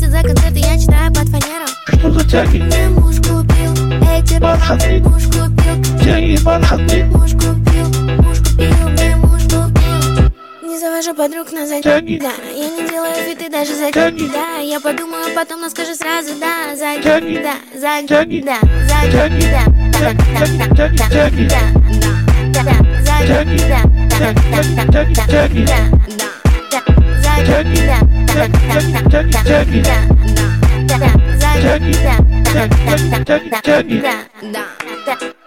платят за концерты, я читаю под фанеру. Что за тяги? Мне муж купил эти бархатные. Муж купил Тяги бархатные. Муж купил, мне муж купил. Не завожу подруг на Тяги. да, я не делаю фиты даже за Тяги. да, я подумаю потом, но скажу сразу да, за Тяги. да, за Тяги. да, за Тяги. да, да, Тяги. Тяги. Тяги. да, да, да, за Тяги. да, да, да, Тяги. Тяги. да, да, за Тяги. да, да, да, да, Тяги. да, да, за Тяги. да, да, да, Тяги. да, Тяги. да, да, да.